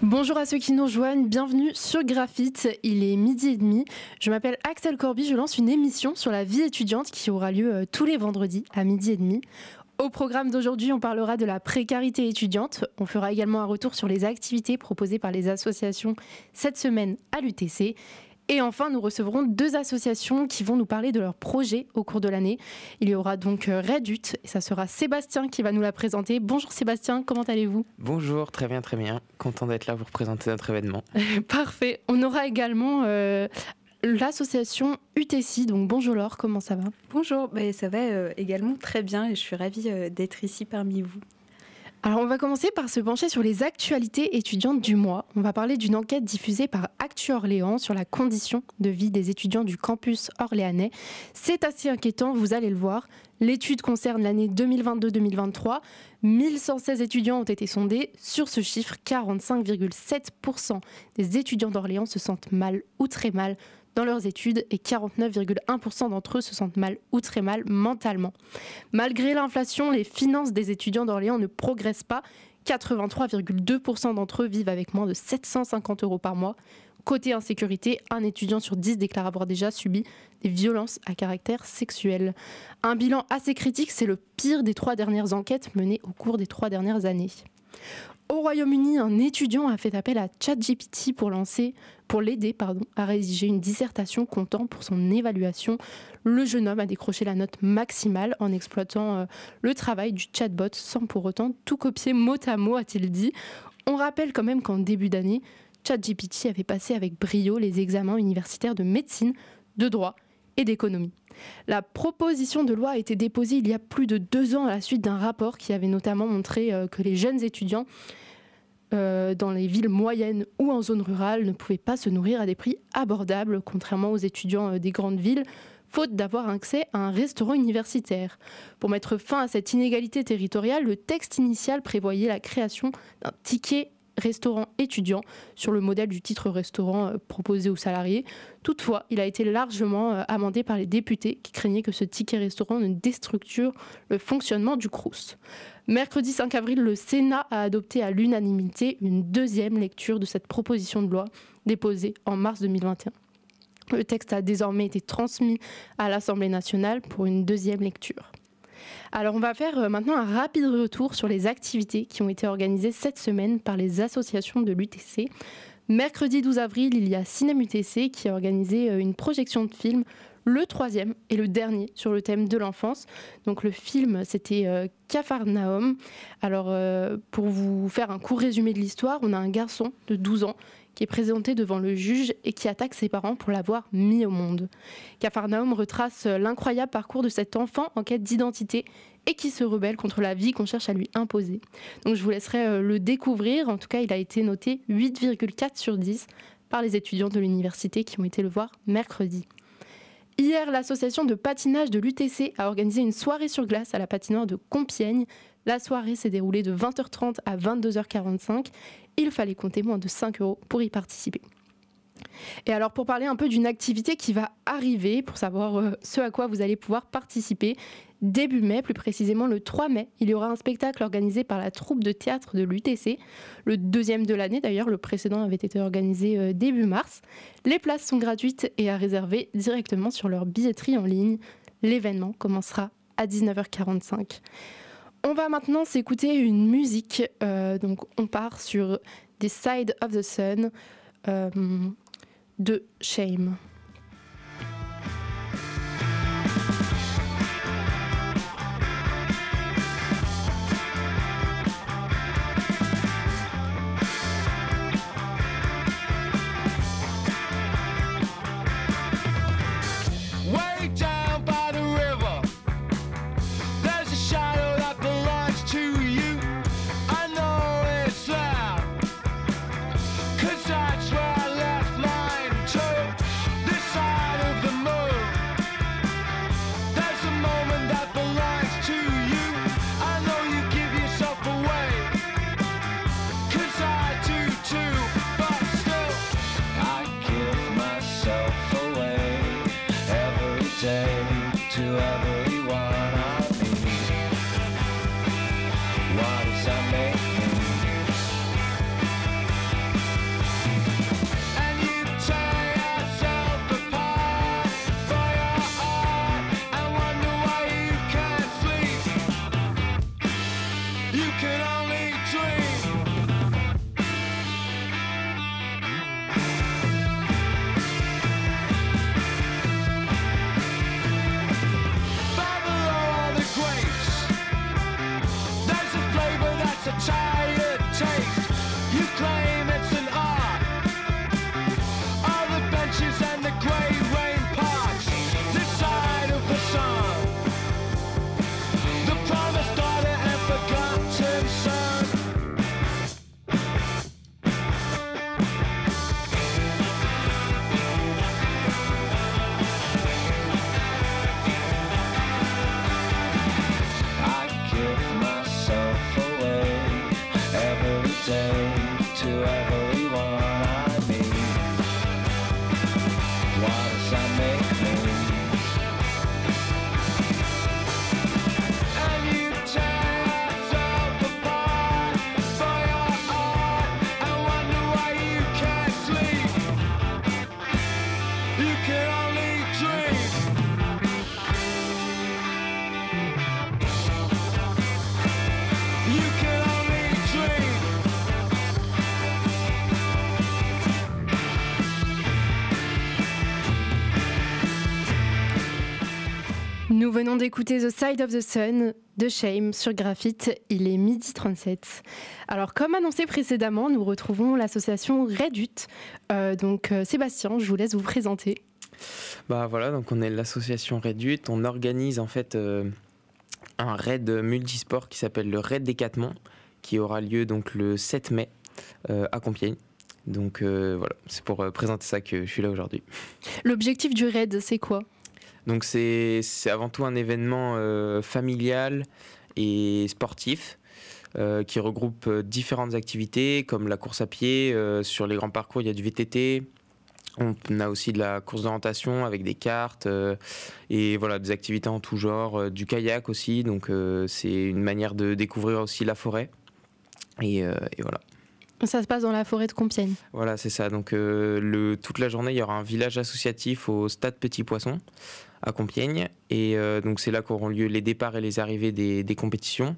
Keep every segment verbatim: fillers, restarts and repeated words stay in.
Bonjour à ceux qui nous rejoignent, bienvenue sur Graphite, il est midi et demi. Je m'appelle Axel Corby, je lance une émission sur la vie étudiante qui aura lieu euh, tous les vendredis à midi et demi. Au programme d'aujourd'hui, on parlera de la précarité étudiante. On fera également un retour sur les activités proposées par les associations cette semaine à l'U T C. Et enfin, nous recevrons deux associations qui vont nous parler de leurs projets au cours de l'année. Il y aura donc Redut, et ça sera Sébastien qui va nous la présenter. Bonjour Sébastien, comment allez-vous ? Bonjour, très bien, très bien. Content d'être là pour présenter notre événement. Parfait. On aura également euh, l'association U T C. Donc bonjour Laure, comment ça va ? Bonjour, bah, ça va euh, également très bien et je suis ravie euh, d'être ici parmi vous. Alors on va commencer par se pencher sur les actualités étudiantes du mois. On va parler d'une enquête diffusée par Actu Orléans sur la condition de vie des étudiants du campus orléanais. C'est assez inquiétant, vous allez le voir. L'étude concerne l'année deux mille vingt-deux deux mille vingt-trois. mille cent seize étudiants ont été sondés. Sur ce chiffre, quarante-cinq virgule sept pour cent des étudiants d'Orléans se sentent mal ou très mal dans leurs études et quarante-neuf virgule un pour cent d'entre eux se sentent mal ou très mal mentalement. Malgré l'inflation, les finances des étudiants d'Orléans ne progressent pas. quatre-vingt-trois virgule deux pour cent d'entre eux vivent avec moins de sept cent cinquante euros par mois. Côté insécurité, un étudiant sur dix déclare avoir déjà subi des violences à caractère sexuel. Un bilan assez critique, c'est le pire des trois dernières enquêtes menées au cours des trois dernières années. Au Royaume-Uni, un étudiant a fait appel à ChatGPT pour, lancer, pour l'aider pardon, à rédiger une dissertation comptant pour son évaluation. Le jeune homme a décroché la note maximale en exploitant euh, le travail du chatbot sans pour autant tout copier mot à mot, a-t-il dit. On rappelle quand même qu'en début d'année, ChatGPT avait passé avec brio les examens universitaires de médecine, de droit et d'économie. La proposition de loi a été déposée il y a plus de deux ans à la suite d'un rapport qui avait notamment montré euh, que les jeunes étudiants euh, dans les villes moyennes ou en zone rurale ne pouvaient pas se nourrir à des prix abordables, contrairement aux étudiants euh, des grandes villes, faute d'avoir accès à un restaurant universitaire. Pour mettre fin à cette inégalité territoriale, le texte initial prévoyait la création d'un ticket restaurant étudiant sur le modèle du titre restaurant euh, proposé aux salariés. Toutefois, il a été largement euh, amendé par les députés qui craignaient que ce ticket restaurant ne déstructure le fonctionnement du Crous. Mercredi cinq avril, le Sénat a adopté à l'unanimité une deuxième lecture de cette proposition de loi déposée en mars deux mille vingt et un. Le texte a désormais été transmis à l'Assemblée nationale pour une deuxième lecture. Alors on va faire maintenant un rapide retour sur les activités qui ont été organisées cette semaine par les associations de l'U T C. Mercredi douze avril, il y a Cinem U T C qui a organisé une projection de film, le troisième et le dernier sur le thème de l'enfance. Donc le film, c'était euh, Capharnaüm. Alors euh, pour vous faire un court résumé de l'histoire, on a un garçon de douze ans qui est présenté devant le juge et qui attaque ses parents pour l'avoir mis au monde. Capharnaüm retrace l'incroyable parcours de cet enfant en quête d'identité et qui se rebelle contre la vie qu'on cherche à lui imposer. Donc je vous laisserai le découvrir. En tout cas, il a été noté huit virgule quatre sur dix par les étudiants de l'université qui ont été le voir mercredi. Hier, l'association de patinage de l'U T C a organisé une soirée sur glace à la patinoire de Compiègne. La soirée s'est déroulée de vingt heures trente à vingt-deux heures quarante-cinq. Il fallait compter moins de cinq euros pour y participer. Et alors pour parler un peu d'une activité qui va arriver, pour savoir euh, ce à quoi vous allez pouvoir participer, début mai, plus précisément le trois mai, il y aura un spectacle organisé par la troupe de théâtre de l'U T C, le deuxième de l'année d'ailleurs, le précédent avait été organisé euh, début mars. Les places sont gratuites et à réserver directement sur leur billetterie en ligne. L'événement commencera à dix-neuf heures quarante-cinq. On va maintenant s'écouter une musique, euh, donc on part sur This Side of the Sun euh, de Shame. That's where I left mine too. Nous venons d'écouter The Side of the Sun de Shame sur Graphite, il est midi trente-sept. Alors comme annoncé précédemment, nous retrouvons l'association Redut. Euh, donc euh, Sébastien, je vous laisse vous présenter. Bah voilà, donc on est l'association Redut, on organise en fait euh, un raid multisport qui s'appelle le Raid des Quatre Monts, qui aura lieu donc le sept mai euh, à Compiègne. Donc euh, voilà, c'est pour euh, présenter ça que je suis là aujourd'hui. L'objectif du raid, c'est quoi ? Donc c'est, c'est avant tout un événement euh, familial et sportif euh, qui regroupe euh, différentes activités comme la course à pied. Euh, sur les grands parcours, il y a du V T T. On a aussi de la course d'orientation avec des cartes euh, et voilà, des activités en tout genre, euh, du kayak aussi. Donc euh, c'est une manière de découvrir aussi la forêt. Et, euh, et voilà. Ça se passe dans la forêt de Compiègne. Voilà, c'est ça. Donc euh, le, toute la journée, il y aura un village associatif au stade Petit Poisson à Compiègne. Et euh, donc c'est là qu'auront lieu les départs et les arrivées des, des compétitions.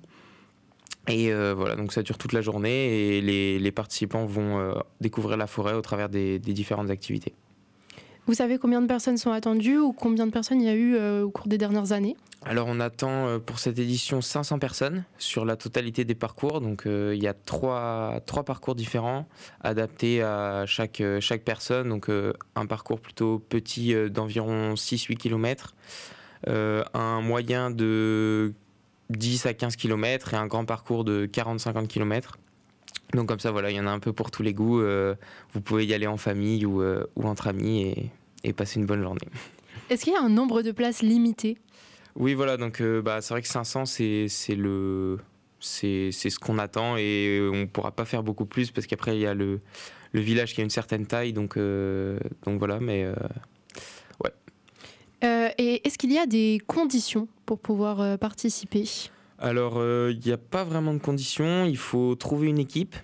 Et euh, voilà, donc ça dure toute la journée et les, les participants vont euh, découvrir la forêt au travers des, des différentes activités. Vous savez combien de personnes sont attendues ou combien de personnes il y a eu euh, au cours des dernières années ? Alors on attend euh, pour cette édition cinq cents personnes sur la totalité des parcours. Donc euh, il y a trois, trois parcours différents adaptés à chaque, euh, chaque personne. Donc euh, un parcours plutôt petit euh, d'environ six à huit kilomètres, euh, un moyen de dix à quinze kilomètres et un grand parcours de quarante à cinquante kilomètres. Donc comme ça, voilà, il y en a un peu pour tous les goûts. Euh, vous pouvez y aller en famille ou, euh, ou entre amis et, et passer une bonne journée. Est-ce qu'il y a un nombre de places limité ? Oui, voilà, donc euh, bah, c'est vrai que cinq cents, c'est, c'est, le, c'est, c'est ce qu'on attend et on ne pourra pas faire beaucoup plus parce qu'après, il y a le, le village qui a une certaine taille. Donc, euh, donc voilà, mais euh, ouais. Euh, et est-ce qu'il y a des conditions pour pouvoir euh, participer ? Alors, il euh, n'y a pas vraiment de conditions. Il faut trouver une équipe.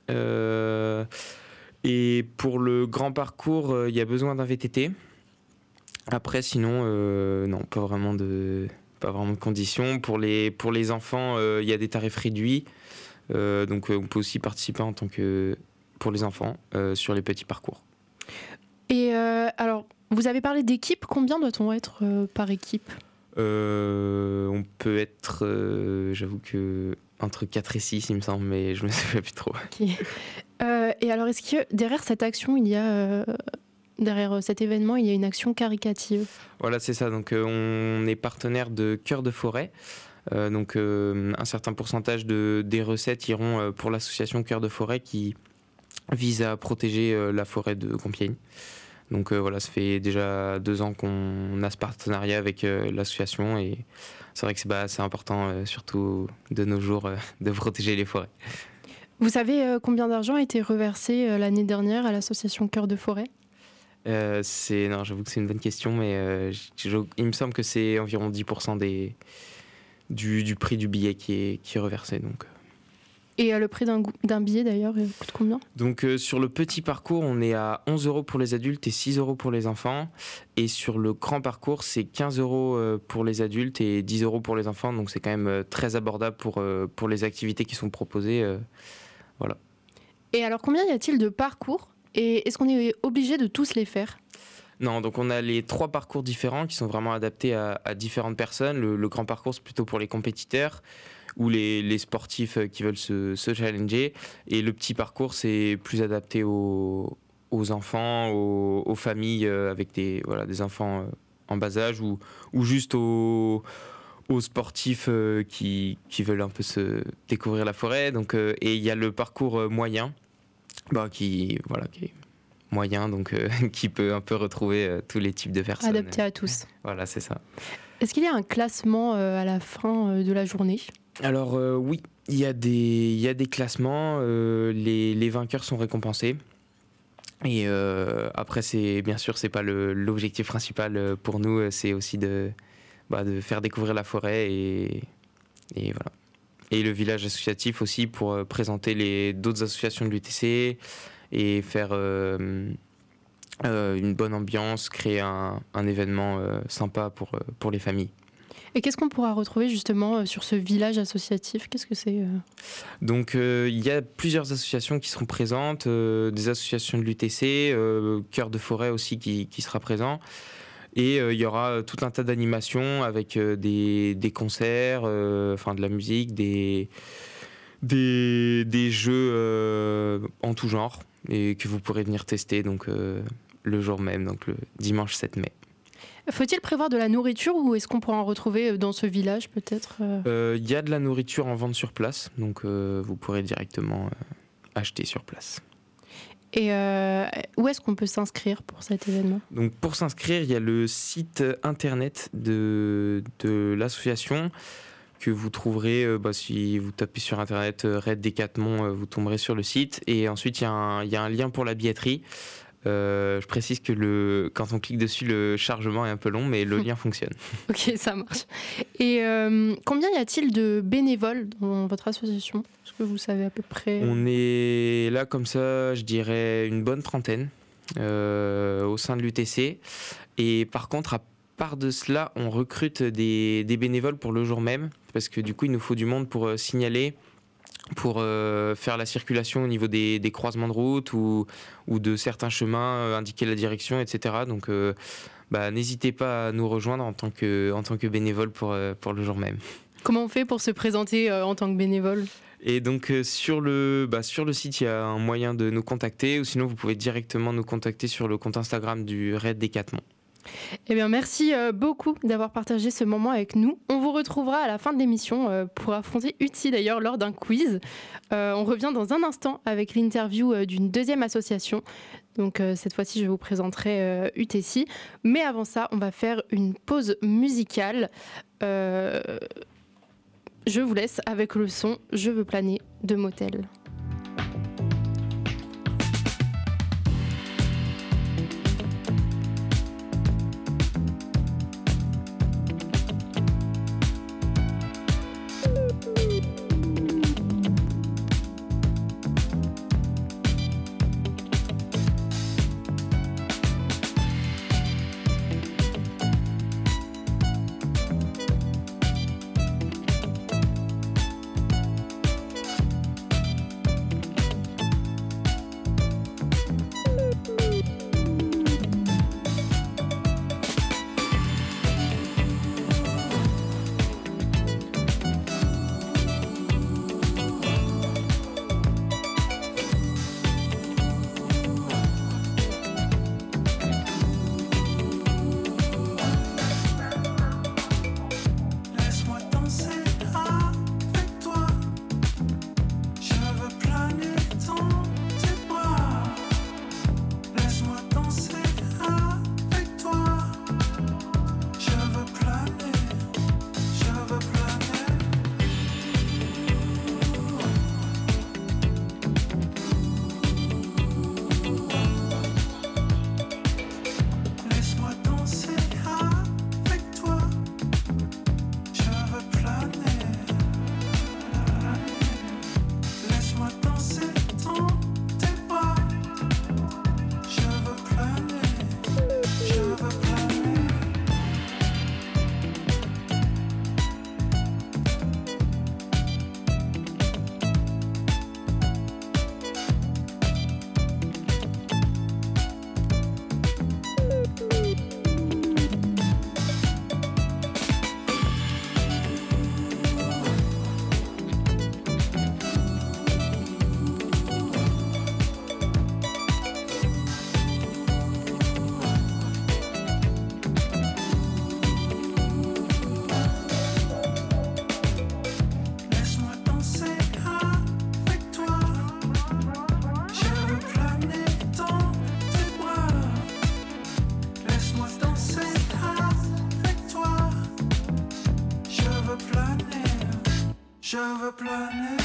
Euh, et pour le grand parcours, il euh, y a besoin d'un V T T. Après, sinon, euh, non, pas vraiment de, pas vraiment de conditions. Pour les, pour les enfants, il euh, y a des tarifs réduits. Euh, donc, on peut aussi participer en tant que pour les enfants euh, sur les petits parcours. Et euh, alors, vous avez parlé d'équipe. Combien doit-on être euh, par équipe ? Euh, on peut être, euh, j'avoue que entre quatre et six, il me semble, mais je me souviens plus trop. Okay. Euh, et alors, est-ce que derrière cette action, il y a, euh, derrière cet événement, il y a une action caritative ? Voilà, c'est ça. Donc, euh, on est partenaire de Cœur de Forêt. Euh, donc, euh, un certain pourcentage de, des recettes iront euh, pour l'association Cœur de Forêt qui vise à protéger euh, la forêt de Compiègne. Donc euh, voilà, ça fait déjà deux ans qu'on a ce partenariat avec euh, l'association et c'est vrai que c'est, bah, c'est important, euh, surtout de nos jours, euh, de protéger les forêts. Vous savez euh, combien d'argent a été reversé euh, l'année dernière à l'association Cœur de Forêt ? euh, c'est, non, j'avoue que c'est une bonne question, mais euh, je, je, il me semble que c'est environ dix pour cent des, du, du prix du billet qui est, qui est reversé. Donc. Et euh, le prix d'un, d'un billet d'ailleurs, il coûte combien ? Donc euh, sur le petit parcours, on est à onze euros pour les adultes et six euros pour les enfants. Et sur le grand parcours, c'est quinze euros pour les adultes et dix euros pour les enfants. Donc c'est quand même euh, très abordable pour, euh, pour les activités qui sont proposées. Euh, voilà. Et alors combien y a-t-il de parcours ? Et est-ce qu'on est obligé de tous les faire ? Non, donc on a les trois parcours différents qui sont vraiment adaptés à, à différentes personnes. Le, le grand parcours, c'est plutôt pour les compétiteurs ou les, les sportifs qui veulent se, se challenger. Et le petit parcours, c'est plus adapté aux, aux enfants, aux, aux familles avec des, voilà, des enfants en bas âge ou, ou juste aux, aux sportifs qui, qui veulent un peu se découvrir la forêt. Donc, et il y a le parcours moyen bah, qui, voilà, qui est moyen, donc euh, qui peut un peu retrouver euh, tous les types de personnes. Adapté à tous. Voilà, c'est ça. Est-ce qu'il y a un classement euh, à la fin euh, de la journée ? Alors euh, oui, il y a des, il y a des classements, euh, les, les vainqueurs sont récompensés. Et euh, après, c'est, bien sûr, c'est pas le, l'objectif principal pour nous, c'est aussi de, bah, de faire découvrir la forêt et, et voilà. Et le village associatif aussi pour euh, présenter les, d'autres associations de l'U T C et faire euh, euh, une bonne ambiance, créer un, un événement euh, sympa pour, euh, pour les familles. Et qu'est-ce qu'on pourra retrouver justement sur ce village associatif ? Qu'est-ce que c'est ? Donc euh, il y a plusieurs associations qui seront présentes, euh, des associations de l'U T C, euh, Cœur de Forêt aussi qui, qui sera présent. Et euh, il y aura tout un tas d'animations avec euh, des, des concerts, euh, enfin de la musique, des, des, des jeux euh, en tout genre et que vous pourrez venir tester donc, euh, le jour même, donc le dimanche sept mai. Faut-il prévoir de la nourriture ou est-ce qu'on pourra en retrouver dans ce village peut-être ? Il euh, y a de la nourriture en vente sur place, donc euh, vous pourrez directement euh, acheter sur place. Et euh, où est-ce qu'on peut s'inscrire pour cet événement ? Donc pour s'inscrire, il y a le site internet de, de l'association que vous trouverez, euh, bah, si vous tapez sur internet euh, Raid des Quatre Monts, euh, vous tomberez sur le site. Et ensuite, il y a un, il y a un lien pour la billetterie. Euh, je précise que le, quand on clique dessus, le chargement est un peu long, mais le lien fonctionne. Ok, ça marche. Et euh, combien y a-t-il de bénévoles dans votre association ? Est-ce que vous savez à peu près ? On est là comme ça, je dirais une bonne trentaine euh, au sein de l'U T C. Et par contre, à part de cela, on recrute des, des bénévoles pour le jour même, parce que du coup, il nous faut du monde pour euh, signaler, pour euh, faire la circulation au niveau des, des croisements de route ou, ou de certains chemins, euh, indiquer la direction, et cetera. Donc, euh, bah, n'hésitez pas à nous rejoindre en tant que, en tant que bénévole pour, euh, pour le jour même. Comment on fait pour se présenter euh, en tant que bénévole ? Et donc euh, sur, le, bah, sur le site, il y a un moyen de nous contacter, ou sinon vous pouvez directement nous contacter sur le compte Instagram du Raid des Quatre Monts. Eh bien, merci beaucoup d'avoir partagé ce moment avec nous. On vous retrouvera à la fin de l'émission pour affronter U T C d'ailleurs lors d'un quiz. Euh, on revient dans un instant avec l'interview d'une deuxième association. Donc euh, cette fois-ci, je vous présenterai euh, U T C. Mais avant ça, on va faire une pause musicale. Euh, je vous laisse avec le son « Je veux planer » de Motel. Je veux planer.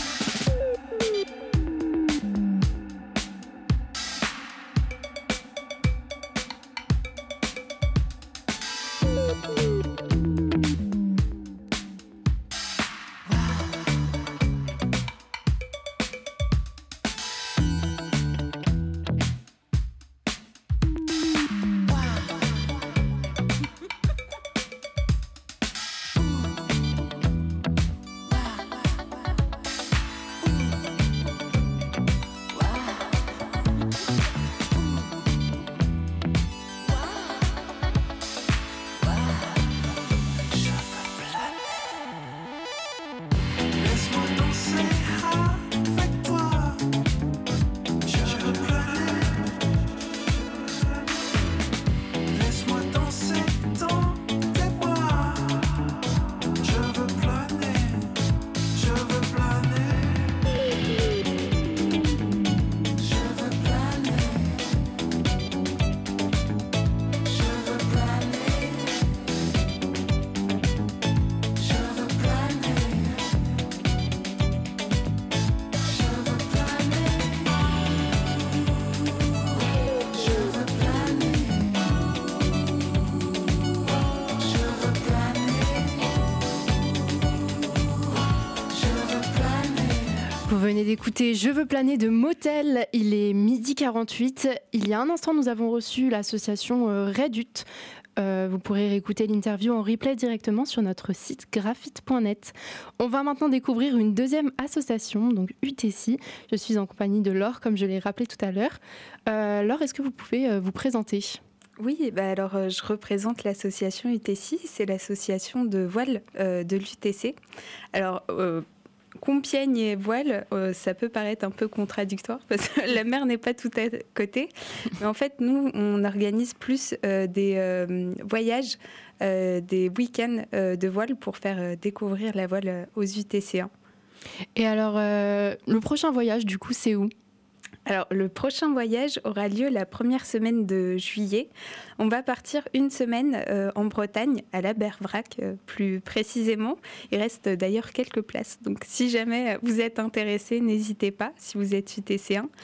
écoutez Je veux planer de Motel, il est midi quarante-huit. Il y a un instant, nous avons reçu l'association euh, Redut. Euh, vous pourrez réécouter l'interview en replay directement sur notre site graphite point net. On va maintenant découvrir une deuxième association, donc U T C I. Je suis en compagnie de Laure, comme je l'ai rappelé tout à l'heure. Euh, Laure, est-ce que vous pouvez euh, vous présenter ? Oui, bah alors euh, je représente l'association U T C I, c'est l'association de voile euh, de l'U T C. Alors, euh, Compiègne et voile, euh, ça peut paraître un peu contradictoire parce que la mer n'est pas tout à côté. Mais en fait, nous, on organise plus euh, des euh, voyages, euh, des week-ends euh, de voile pour faire euh, découvrir la voile aux U T C un. Et alors, euh, le prochain voyage, du coup, c'est où ? Alors, le prochain voyage aura lieu la première semaine de juillet. On va partir une semaine euh, en Bretagne, à la Bervrac, euh, plus précisément. Il reste d'ailleurs quelques places. Donc, si jamais vous êtes intéressé, n'hésitez pas, si vous êtes U T C un.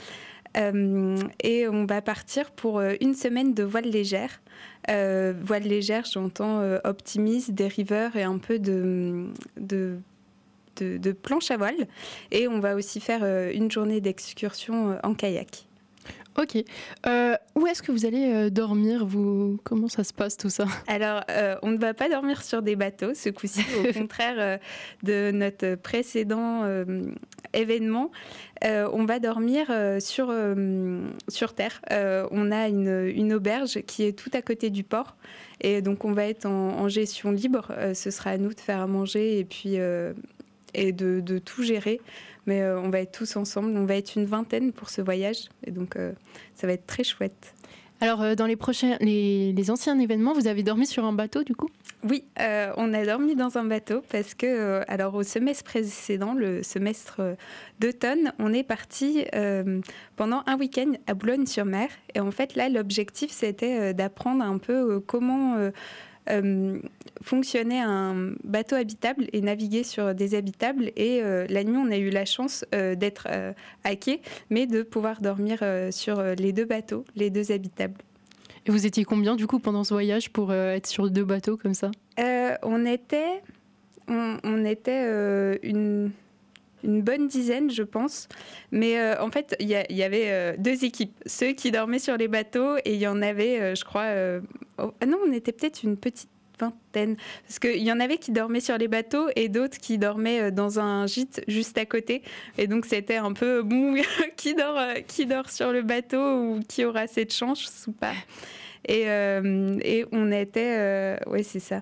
Euh, et on va partir pour euh, une semaine de voile légère. Euh, voile légère, j'entends euh, optimisme, dériveur et un peu de... de De, de planche à voile, et on va aussi faire euh, une journée d'excursion euh, en kayak. Ok. Euh, où est-ce que vous allez euh, dormir vous... Comment ça se passe tout ça ? Alors, euh, on ne va pas dormir sur des bateaux ce coup-ci, au contraire euh, de notre précédent euh, événement. Euh, on va dormir euh, sur, euh, sur terre. Euh, on a une, une auberge qui est tout à côté du port, et donc on va être en, en gestion libre. Euh, ce sera à nous de faire à manger et puis... Euh, et de, de tout gérer, mais euh, on va être tous ensemble, on va être une vingtaine pour ce voyage, et donc euh, ça va être très chouette. Alors, euh, dans les, prochains, les, les anciens événements, vous avez dormi sur un bateau, du coup ? Oui, euh, on a dormi dans un bateau, parce que, euh, alors au semestre précédent, le semestre euh, d'automne, on est parti euh, pendant un week-end à Boulogne-sur-Mer, et en fait, là, l'objectif, c'était euh, d'apprendre un peu euh, comment... Euh, Euh, fonctionnait un bateau habitable et naviguer sur des habitables. Et euh, la nuit, on a eu la chance euh, d'être euh, à quai, mais de pouvoir dormir euh, sur les deux bateaux, les deux habitables. Et vous étiez combien, du coup, pendant ce voyage pour euh, être sur deux bateaux comme ça ? euh, On était, on, on était euh, une... une bonne dizaine, je pense. Mais euh, en fait, il y, y avait euh, deux équipes. Ceux qui dormaient sur les bateaux, et il y en avait, euh, je crois... Euh, oh, non, on était peut-être une petite vingtaine. Parce qu'il y en avait qui dormaient sur les bateaux et d'autres qui dormaient dans un gîte juste à côté. Et donc, c'était un peu... Bon, qui, dort, euh, qui dort sur le bateau ou qui aura cette chance ou pas. Et, euh, et on était... Euh, oui, c'est ça.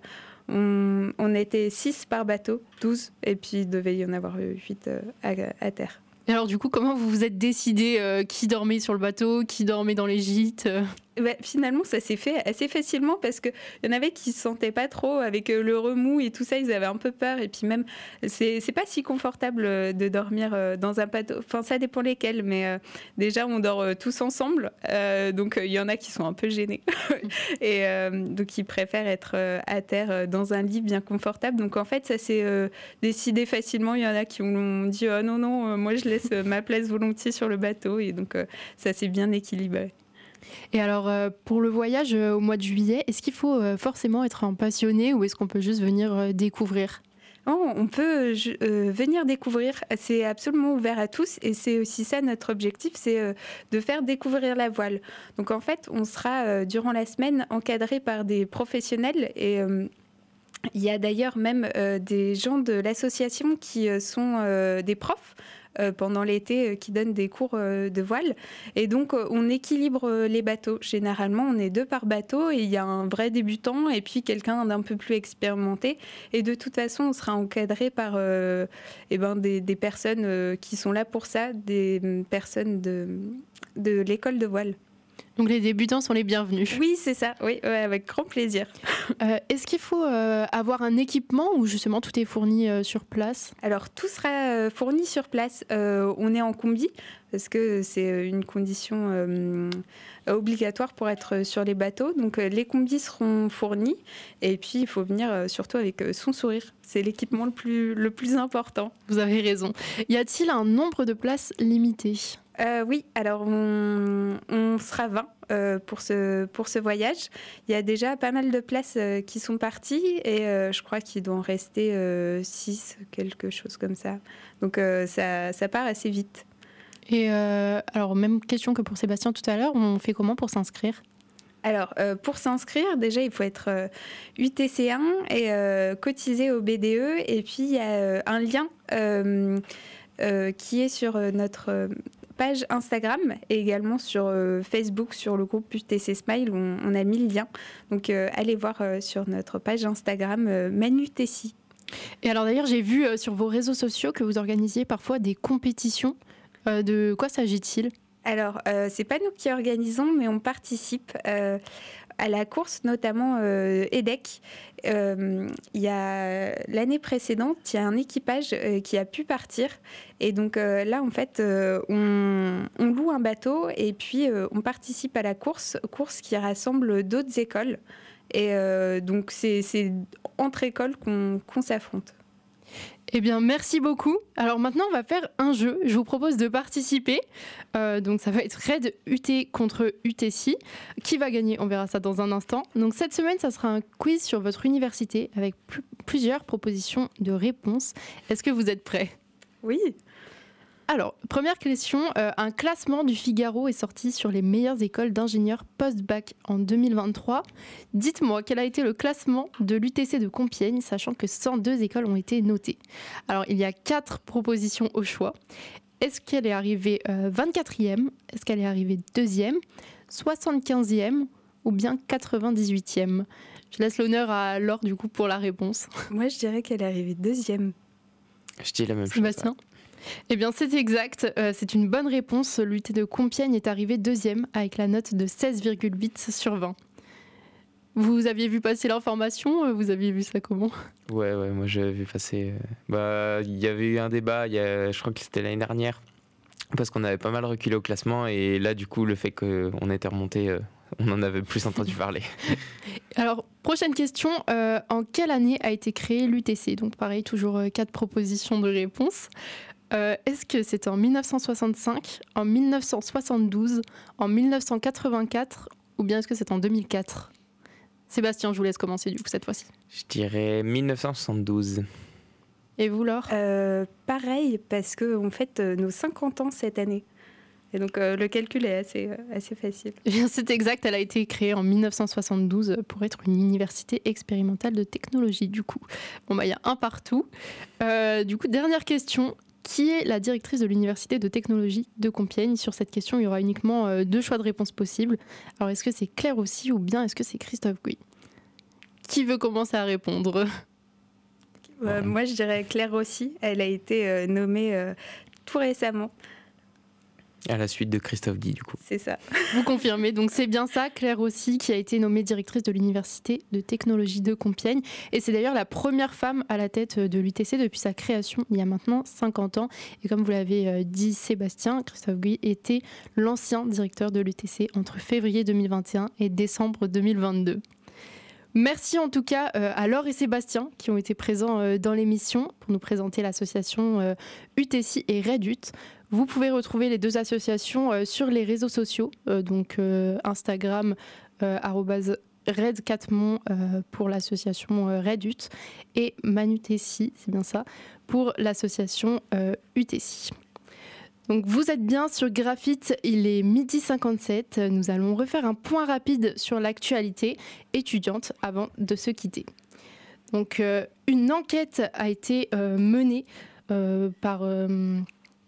On, on était six par bateau, douze, et puis il devait y en avoir huit euh, à, à terre. Et alors du coup, comment vous vous êtes décidé euh, qui dormait sur le bateau, qui dormait dans les gîtes euh... Bah, finalement, ça s'est fait assez facilement parce qu'il y en avait qui ne se sentaient pas trop avec le remous et tout ça, ils avaient un peu peur. Et puis même, c'est, c'est pas si confortable de dormir dans un bateau. Enfin, ça dépend lesquels, mais euh, déjà, on dort tous ensemble. Euh, donc, il y en a qui sont un peu gênés. et euh, donc, ils préfèrent être à terre dans un lit bien confortable. Donc, en fait, ça s'est euh, décidé facilement. Il y en a qui ont dit oh, « non, non, moi, je laisse ma place volontiers sur le bateau. » Et donc, euh, ça s'est bien équilibré. Et alors, euh, pour le voyage euh, au mois de juillet, est-ce qu'il faut euh, forcément être un passionné ou est-ce qu'on peut juste venir euh, découvrir ? Oh, on peut euh, venir découvrir, c'est absolument ouvert à tous et c'est aussi ça notre objectif, c'est euh, de faire découvrir la voile. Donc en fait, on sera euh, durant la semaine encadré par des professionnels et euh, il y a d'ailleurs même euh, des gens de l'association qui euh, sont euh, des profs euh, pendant l'été euh, qui donnent des cours euh, de voile. Et donc, euh, on équilibre euh, les bateaux. Généralement, on est deux par bateau et il y a un vrai débutant et puis quelqu'un d'un peu plus expérimenté. Et de toute façon, on sera encadré par euh, eh ben, des, des personnes euh, qui sont là pour ça, des personnes de, de l'école de voile. Donc les débutants sont les bienvenus. Oui, c'est ça, oui, ouais, avec grand plaisir. Euh, est-ce qu'il faut euh, avoir un équipement ou justement tout est fourni euh, sur place ? Alors tout sera euh, fourni sur place. Euh, on est en combi parce que c'est une condition euh, obligatoire pour être sur les bateaux. Donc euh, les combis seront fournis et puis il faut venir euh, surtout avec euh, son sourire. C'est l'équipement le plus, le plus important. Vous avez raison. Y a-t-il un nombre de places limité ? Euh, oui, alors on, on sera vingt euh, pour, ce, pour ce voyage. Il y a déjà pas mal de places euh, qui sont parties et euh, je crois qu'il doit en rester euh, six, quelque chose comme ça. Donc euh, ça, ça part assez vite. Et euh, alors, même question que pour Sébastien tout à l'heure, on fait comment pour s'inscrire ? Alors, euh, pour s'inscrire, déjà, il faut être euh, U T C un et euh, cotiser au B D E. Et puis, il y a euh, un lien euh, euh, qui est sur notre euh, page Instagram et également sur euh, Facebook, sur le groupe U T C Smile, où on, on a mis le lien. Donc, euh, allez voir euh, sur notre page Instagram euh, Manutessi. Et alors, d'ailleurs, j'ai vu euh, sur vos réseaux sociaux que vous organisiez parfois des compétitions. Euh, de quoi s'agit-il ? Alors, euh, c'est pas nous qui organisons, mais on participe euh, à la course, notamment euh, EDEC. Euh, il y a l'année précédente, il y a un équipage euh, qui a pu partir. Et donc euh, là, en fait, euh, on, on loue un bateau et puis euh, on participe à la course, course qui rassemble d'autres écoles. Et euh, donc, c'est, c'est entre écoles qu'on, qu'on s'affronte. Eh bien, merci beaucoup. Alors maintenant, on va faire un jeu. Je vous propose de participer. Euh, donc, ça va être Red U T contre U T C I. Qui va gagner ? On verra ça dans un instant. Donc, cette semaine, ça sera un quiz sur votre université avec pl- plusieurs propositions de réponses. Est-ce que vous êtes prêts ? Oui. Alors, première question. Euh, un classement du Figaro est sorti sur les meilleures écoles d'ingénieurs post-bac en deux mille vingt-trois. Dites-moi, quel a été le classement de l'U T C de Compiègne, sachant que cent deux écoles ont été notées. Alors, il y a quatre propositions au choix. Est-ce qu'elle est arrivée euh, vingt-quatrième ? Est-ce qu'elle est arrivée deuxième ? soixante-quinzième ou bien quatre-vingt-dix-huitième ? Je laisse l'honneur à Laure, du coup, pour la réponse. Moi, je dirais qu'elle est arrivée deuxième. Je dis la même chose. Sébastien ? Eh bien, c'est exact. Euh, c'est une bonne réponse. L'U T de Compiègne est arrivé deuxième avec la note de seize virgule huit sur vingt. Vous aviez vu passer l'information ? Vous aviez vu ça comment ? Ouais, ouais, moi j'avais vu passer. euh, Bah, il y avait eu un débat, il y a, je crois que c'était l'année dernière, parce qu'on avait pas mal reculé au classement, et là, du coup, le fait qu'on était remonté, euh, on en avait plus entendu parler. Alors, prochaine question. Euh, en quelle année a été créé l'U T C ? Donc, pareil, toujours euh, quatre propositions de réponse. Euh, est-ce que c'est en dix-neuf cent soixante-cinq, en dix-neuf cent soixante-douze, en dix-neuf cent quatre-vingt-quatre ou bien est-ce que c'est en deux mille quatre ? Sébastien, je vous laisse commencer du coup cette fois-ci. Je dirais dix-neuf cent soixante-douze. Et vous, Laure ? Euh, pareil, parce qu'on fête euh, nos cinquante ans cette année. Et donc, euh, le calcul est assez, euh, assez facile. Eh bien, c'est exact, elle a été créée en dix-neuf cent soixante-douze pour être une université expérimentale de technologie, du coup. Bon, bah, il y a un partout. Euh, du coup, dernière question. Qui est la directrice de l'université de technologie de Compiègne ? Sur cette question, il y aura uniquement euh, deux choix de réponse possibles. Alors, est-ce que c'est Claire Aussi ou bien est-ce que c'est Christophe Gouy ? Qui veut commencer à répondre ? Euh, moi, je dirais Claire Aussi. Elle a été euh, nommée euh, tout récemment. À la suite de Christophe Guy, du coup. C'est ça. Vous confirmez, donc c'est bien ça, Claire Aussi, qui a été nommée directrice de l'université de technologie de Compiègne. Et c'est d'ailleurs la première femme à la tête de l'U T C depuis sa création, il y a maintenant cinquante ans. Et comme vous l'avez dit, Sébastien, Christophe Gouy était l'ancien directeur de l'U T C entre février deux mille vingt et un et décembre deux mille vingt-deux. Merci en tout cas euh, à Laure et Sébastien qui ont été présents euh, dans l'émission pour nous présenter l'association euh, U T C I et Redut. Vous pouvez retrouver les deux associations euh, sur les réseaux sociaux, euh, donc euh, Instagram, euh, arobase Red Catmont euh, pour l'association euh, Redut et Manutessi, c'est bien ça, pour l'association euh, U T C I. Donc vous êtes bien sur Graphite, il est midi cinquante-sept. Nous allons refaire un point rapide sur l'actualité étudiante avant de se quitter. Donc euh, une enquête a été euh, menée euh, par... Euh,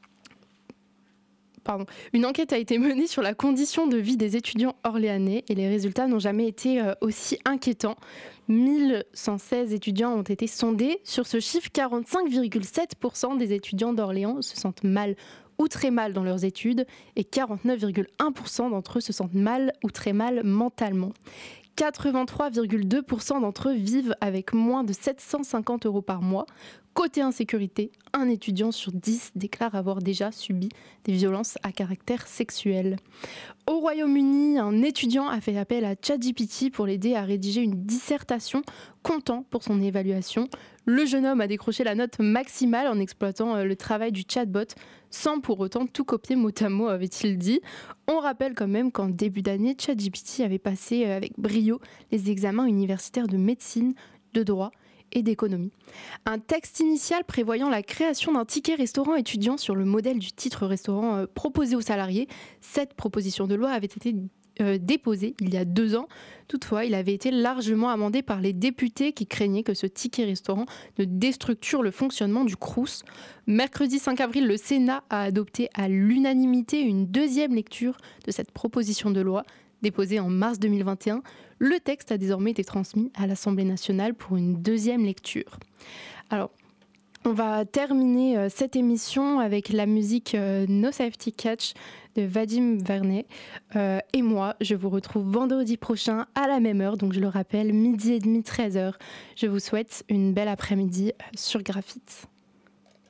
Pardon. Une enquête a été menée sur la condition de vie des étudiants orléanais et les résultats n'ont jamais été euh, aussi inquiétants. mille cent seize étudiants ont été sondés. Sur ce chiffre, quarante-cinq virgule sept pour cent des étudiants d'Orléans se sentent mal ou très mal dans leurs études et quarante-neuf virgule un pour cent d'entre eux se sentent mal ou très mal mentalement. quatre-vingt-trois virgule deux pour cent d'entre eux vivent avec moins de sept cent cinquante euros par mois. Côté insécurité, un étudiant sur dix déclare avoir déjà subi des violences à caractère sexuel. Au Royaume-Uni, un étudiant a fait appel à ChatGPT pour l'aider à rédiger une dissertation, comptant pour son évaluation. Le jeune homme a décroché la note maximale en exploitant le travail du chatbot, sans pour autant tout copier mot à mot, avait-il dit. On rappelle quand même qu'en début d'année, ChatGPT avait passé avec brio les examens universitaires de médecine, de droit et d'économie. Un texte initial prévoyant la création d'un ticket restaurant étudiant sur le modèle du titre restaurant euh, proposé aux salariés. Cette proposition de loi avait été euh, déposé il y a deux ans. Toutefois, il avait été largement amendé par les députés qui craignaient que ce ticket restaurant ne déstructure le fonctionnement du Crous. Mercredi cinq avril, le Sénat a adopté à l'unanimité une deuxième lecture de cette proposition de loi déposée en mars deux mille vingt et un. Le texte a désormais été transmis à l'Assemblée nationale pour une deuxième lecture. Alors, on va terminer euh, cette émission avec la musique euh, No Safety Catch de Vadim Vernet. Euh, et moi, je vous retrouve vendredi prochain à la même heure, donc je le rappelle, midi et demi, treize heures. Je vous souhaite une belle après-midi sur Graphite.